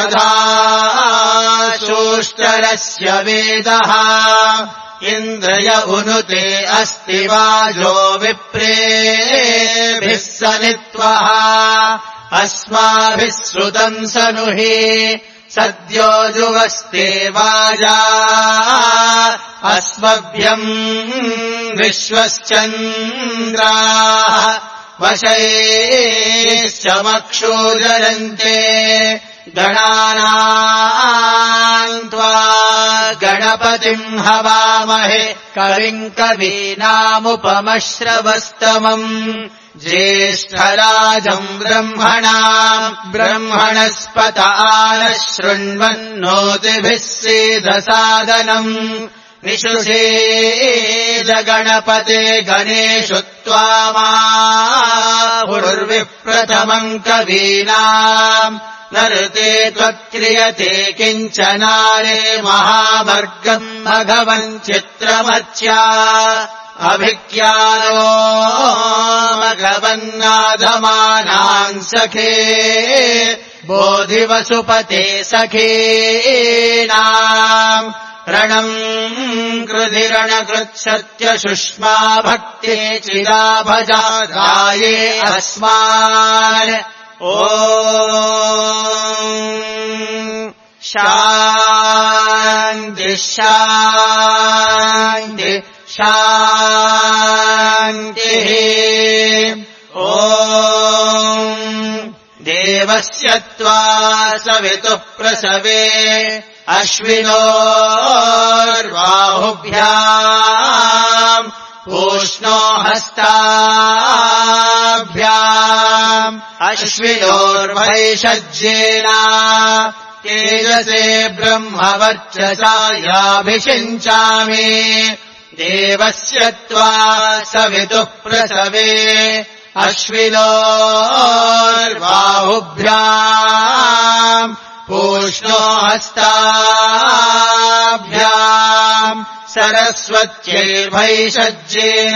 अधाशोष्टरस्य वेदः इन्द्रय उनुते अस्ति वाजो विप्रेभिः सनित्वः अस्माभिः श्रुतम् सनुहि सद्यो जुवस्ते वाजा अस्मभ्यम् विश्वश्चन्द्राः वशैश्च मक्षोजरन्ते गणानाम् त्वा गणपतिम् हवामहे कविम् कवीनामुपमश्रवस्तमम् ज्येष्ठराजम् ब्रह्मणस्पत आनः शृण्वन्नोतिभिः सेदसादनम् निशुषेद गणपते गणेषु त्वामाहुर्विप्रथमम् कवीनाम् नरते त्वक्रियते किञ्चनारे महावर्गम् भगवन् चित्रमर्च्या अभिज्ञानो मघवन्नाधमानान् सखे बोधिवसुपते सखेनाम् रणम् कृधिरणकृत्सत्यशुष्मा भक्ते चिराभजा राये अस्मान् ॐ शान्ति शान्ति शान्तिः ॐ देवस्य त्वा सवितुः प्रसवे अश्विनोर्बाहुभ्याम् पूष्णो हस्ताभ्याम् अश्विनोर्वैषज्येन तेजसे ब्रह्मवर्चसा याभिषिञ्चामि देवस्य त्वा सवितुः प्रसवे अश्विनोर्बाहुभ्याम् पूष्णो हस्ताभ्याम् सरस्वत्यैर्भैषज्येन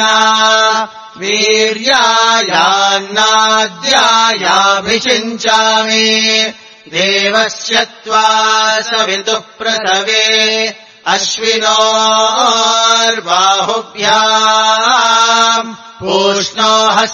वीर्यायान्नाद्यायाभिषिञ्चामि देवस्य त्वा सवितुः प्रसवे अश्विनोर्बाहुभ्याम् पूष्णो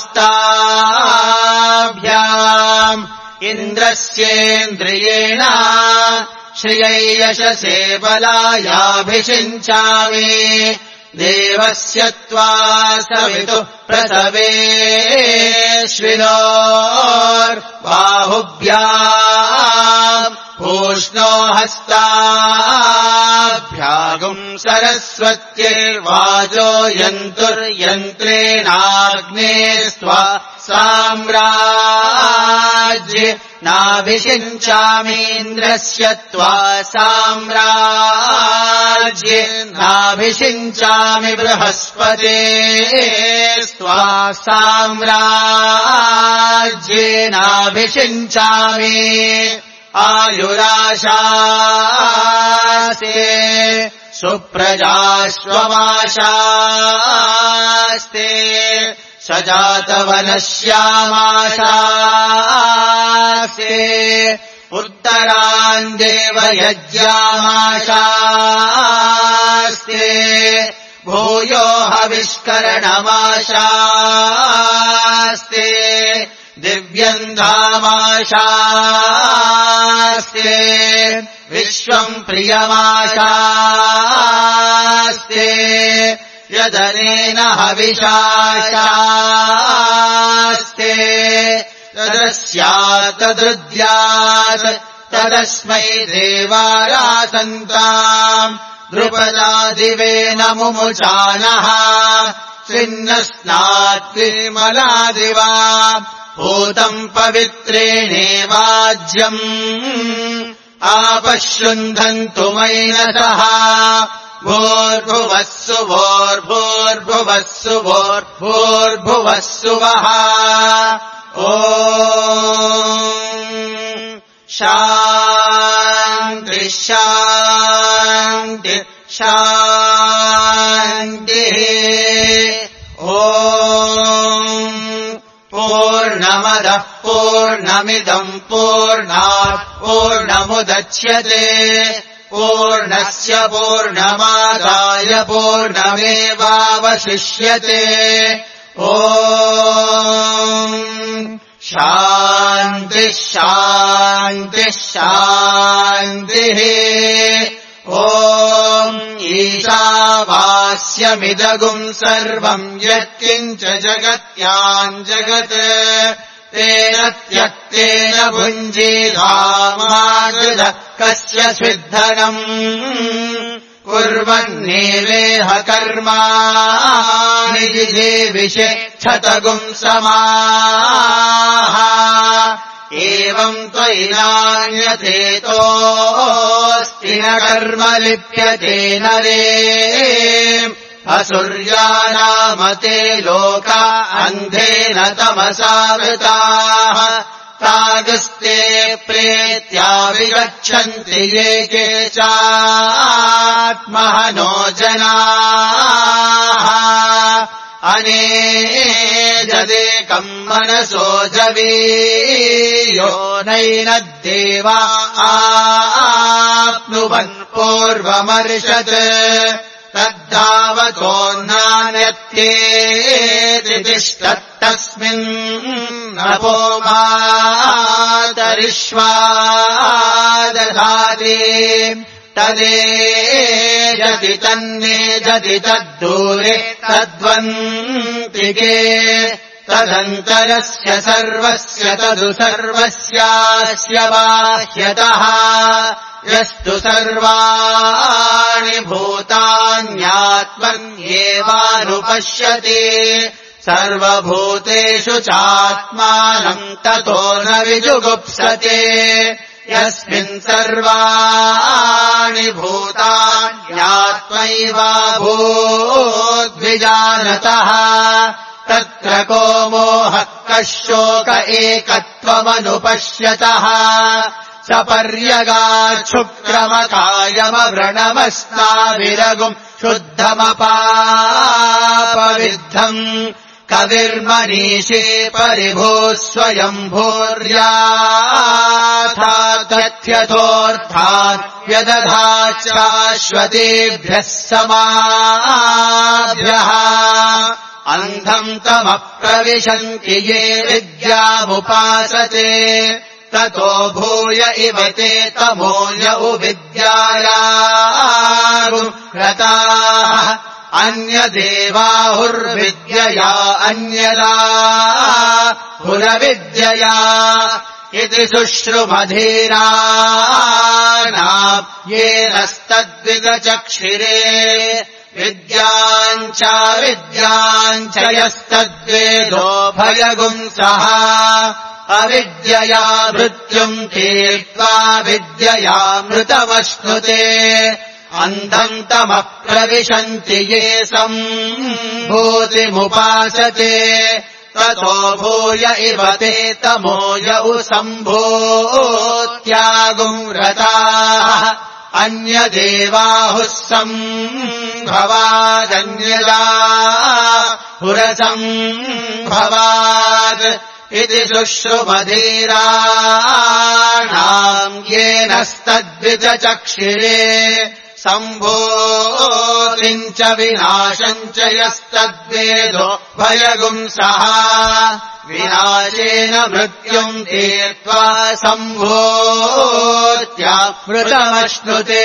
हस्ताभ्याम् इन्द्रस्येन्द्रियेण श्रियैयशसे बलायाभिषिञ्चामि देवस्य त्वा सवितुः प्रसवे अश्विनोर्बाहुभ्याम् पूष्णो हस्ताभ्यागुम् सरस्वत्यैर्वाजो यन्तुर्यन्त्रेणाग्ने स्वा साम्राज्ये नाभिषिञ्चामीन्द्रस्य त्वा साम्राज्ये नाभिषिञ्चामि बृहस्पते स्वा साम्राज्ये नाभिषिञ्चामि आयुराशास्ते सुप्रजाश्वमाशास्ते स जातवनश्यामाशास्ते उत्तरान् देवयज्ञामाशास्ते भूयो हविष्करणमाशास्ते दिव्यम् धामाशास्ते विश्वम् प्रियमाशास्ते यदनेन हविषाशास्ते तदस्यात् तदुद्यात् तदस्मै देवारासन्ताम् द्रुपदादिवेन मुमुचानः छिन्नस्नाद्विमलादिवा भूतम् पवित्रेणेवाज्यम् आपश्रुन्धन्तु मैनसः भूर्भुवस्सु भूर्भुवस्सु भूर्भुवस्सु वः ॐ शान्ति शान्ति शान्तिः ॐ पूर्णमदः पूर्णमिदम् पूर्णात् पूर्णमुदच्यते पूर्णस्य पूर्णमादाय पूर्णमेवावशिष्यते ॐ शान्तिः शान्तिः शान्तिः ॐ ईशावास्यमिदगुम् सर्वम् यत्किञ्च जगत्याम् जगत् तेन त्यक्तेन भुञ्जीधामागृधः कस्य स्विद्धनम् कुर्वन्नेवेह कर्माणि जिजीविषे क्षतगुम् समाः एवम् त्वयि नान्यथेतोऽस्ति न कर्म लिप्यते नरे असुर्यानामते लोका अन्धेन तमसावृताः प्रागस्ते प्रेत्या विगच्छन्ति ये केचात्महनो जनाः अनेजदेकम् मनसो जवीयो नैनद्देवा आप्नुवन् पूर्वमर्षत् तद्धावतोऽन्नान्यत्येति तिष्ठत्तस्मिन् नभो मातरिष्वा दधाति तदेजति तन्नेजति तद्दूरे तद्वन्तिके तदन्तरस्य सर्वस्य तदु सर्वस्यास्य बाह्यतः यस्तु सर्वाणि भूतान्यात्मन्येवानुपश्यति सर्वभूतेषु चात्मानम् ततो न विजुगुप्सते यस्मिन् सर्वाणि भूतान्यात्मैवाभूद्विजानतः तत्र को मोहः कः शोक एकत्वमनुपश्यतः सपर्यगाच्छुक्रमकायमव्रणमस्ताविरगुम् शुद्धमपापविद्धम् कविर्मनीषे परिभूः स्वयम्भूर्याथा तथ्यथोऽर्थान् व्यदधाश्शाश्वतेभ्यः समाभ्यः अन्धम् तमप्रविशन्ति ये विद्यामुपासते ततो भूय इव ते तमोय उविद्यायागुरताः अन्यदेवाहुर्विद्यया अन्यदा हुरविद्यया इति शुश्रुमधीराणाम् येनस्तद्विदचक्षिरे विद्याम् च यस्तद्वेदो भयगुंसः अविद्यया मृत्युम् तीर्त्वा विद्ययामृतमश्नुते अन्धम् तमप्रविशन्ति ये सम्भूतिमुपासते ततो भूय इव ते तमोय सम्भूत्यागुम् रताः अन्यदेवाहुः सम्भवादन्यदा हुरसम्भवात् इति शुश्रुमधीराणाम् येनस्तद्विचक्षिरे सम्भोतिम् च विनाशम् च यस्तद्वेदो भयगुंसः विनाशेन मृत्युम् तीर्त्वा सम्भूत्यामृतमश्नुते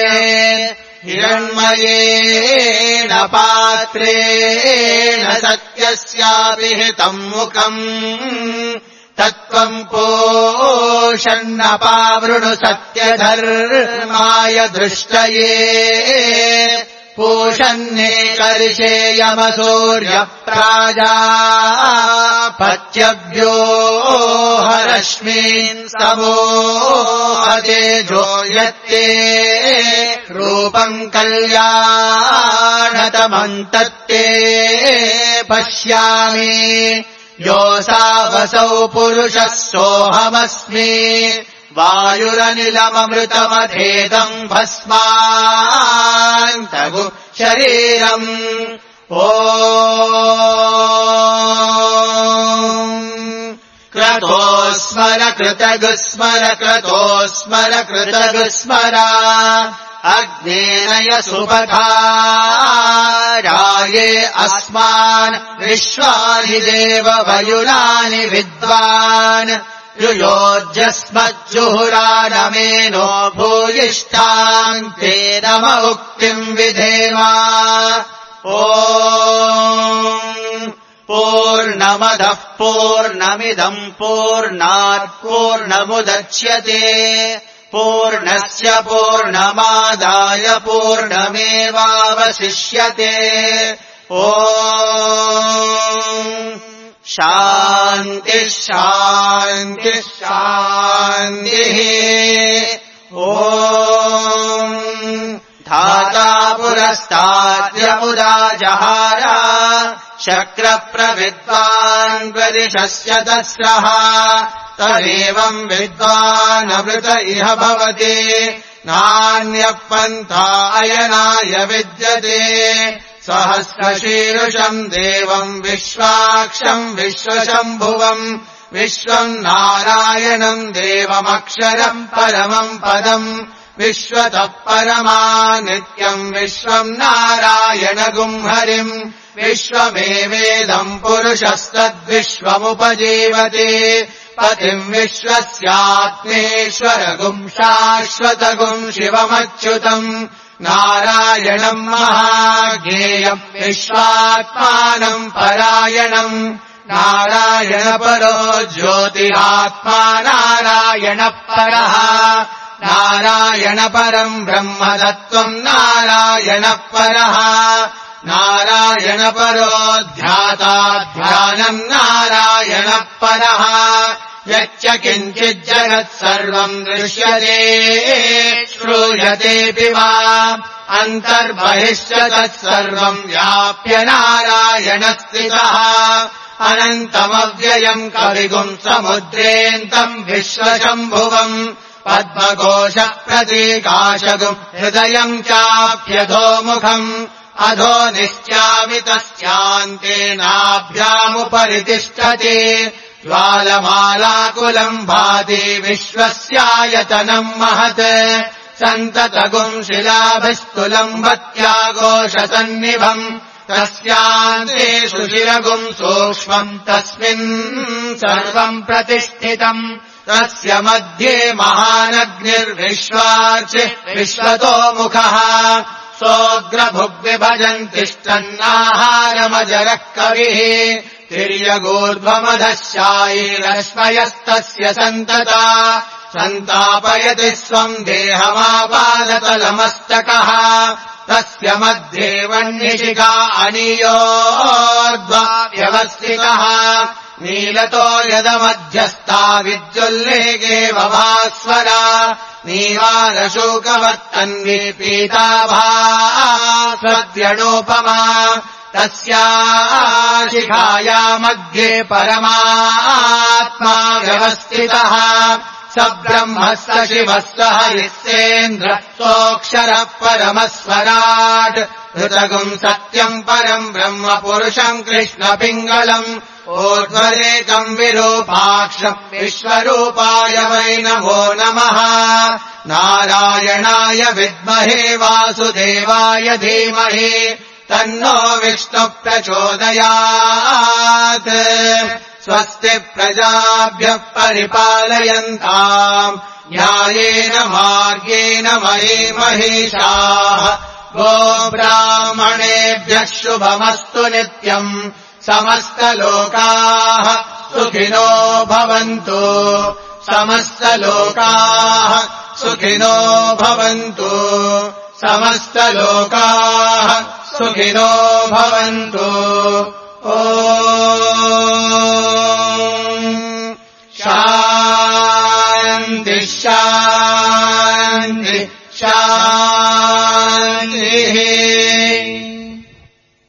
हिरण्मयेन पात्रेण सत्यस्यापि हितम् मुखम् तत्त्वम् पोषन्नपावृणु सत्यधर्माय दृष्टये पूषन्ने कर्षेयमसूर्यप्राजापत्यभ्यो हरश्मीन् समोहतेजो यत्ते रूपम् कल्याणतमन्तत्ते पश्यामि योऽसावसौ पुरुषः सोऽहमस्मि वायुरनिलममृतमधेदम् भस्मान्तगु शरीरम् ॐ क्रतोस्मर कृतगुस्मर क्रतोस्मर कृतगुस्मर अग्नेनय सुपथाराये अस्मान् विश्वानि देव वयुनानि विद्वान् युयोज्यस्मज्जुहुरानमेनो भूयिष्ठान् ते नम उक्तिम् विधेम ॐ पूर्णमदः पूर्णमिदम् पूर्णात् पूर्णमुदच्यते पूर्णस्य पूर्णमादाय पूर्णमेवावशिष्यते ॐ शान्तिः शान्तिः शान्तिः ॐ धाता पुरस्ताद्यमुदा जहार शक्रप्रविद्वान् प्रदिशस्य तस्रः तदेवम् विद्वानमृत इह भवति नान्यः पन्था अयनाय विद्यते सहस्रशीर्षम् देवम् विश्वाक्षम् विश्वशम्भुवम् विश्वम् नारायणम् देवमक्षरम् परमम् पदम् विश्वतः परमा नित्यम् विश्वम् नारायणगुम् हरिम् विश्वमेवेदम् पुरुषस्तद्विश्वमुपजीवति पतिम् विश्वस्यात्मेश्वरगुम् शाश्वतगुम् शिवमच्युतम् नारायणम् महाज्ञेयम् विश्वात्मानम् परायणम् नारायणपरो ज्योतिरात्मा नारायणपरः नारायणपरम् ब्रह्मतत्त्वम् नारायणपरः नारायणपरो ध्याता ध्यानम् नारायणपरः यच्च किञ्चिज्जगत् सर्वम् दृश्यते श्रूयतेऽपि वा अन्तर्बहिश्च तत्सर्वम् व्याप्य नारायणस्थितः अनन्तमव्ययम् कविगुम् समुद्रेऽन्तम् विश्वशम्भुवम् पद्मकोशः प्रतीकाशगुम् हृदयम् चाप्यधोमुखम् अधो निश्चामि तस्यान्तेनाभ्यामुपरि तिष्ठति ज्वालमालाकुलम् भाति विश्वस्यायतनम् महत् सन्ततगुम् शिलाभिस्तुलम् भक्त्याघोषसन्निभम् तस्यान्ते सुशिरगुम् सूक्ष्मम् तस्मिन् सर्वम् प्रतिष्ठितम् तस्य मध्ये महानग्निर्विश्वार्चिः विश्वतोमुखः सोऽग्रभुग्विभजन् तिष्ठन्नाहारमजरः कविः तिर्यगूर्ध्वमधः शायीरश्मयस्तस्य सन्तता सन्तापयति स्वम् देहमापादतलमस्तकः तस्य मध्ये वह्निशिखा अनीयोर्ध्वा व्यवस्थितः नीलतो यदमध्यस्था विद्युल्लेखेव भास्वरा नीवालशोकवत्तन्वी पीताभास्वद्यणोपमा तस्या शिखाया मध्ये परमात्मा व्यवस्थितः स स ब्रह्मः स शिवः स हरिस्तेन्द्र सोऽक्षरः परमस्वराट् ऋतगुम् सत्यम् परम् ब्रह्म पुरुषम् कृष्णपिङ्गलम् ऊर्ध्वरेकम् विरूपाक्षम् विश्वरूपाय वै नमो नमः नारायणाय विद्महे वासुदेवाय धीमहि तन्नो विष्णुः प्रचोदयात् स्वस्ति प्रजाभ्यः परिपालयन्ताम् न्यायेन मार्गेण मही महिषाः गोब्राह्मणेभ्यः शुभमस्तु नित्यम् समस्तलोकाः सुखिनो भवन्तु समस्तलोकाः सुखिनो भवन्तु समस्तलोकाः सुखिनो भवन्तु ॐ शान्ति शान्ति शान्तिः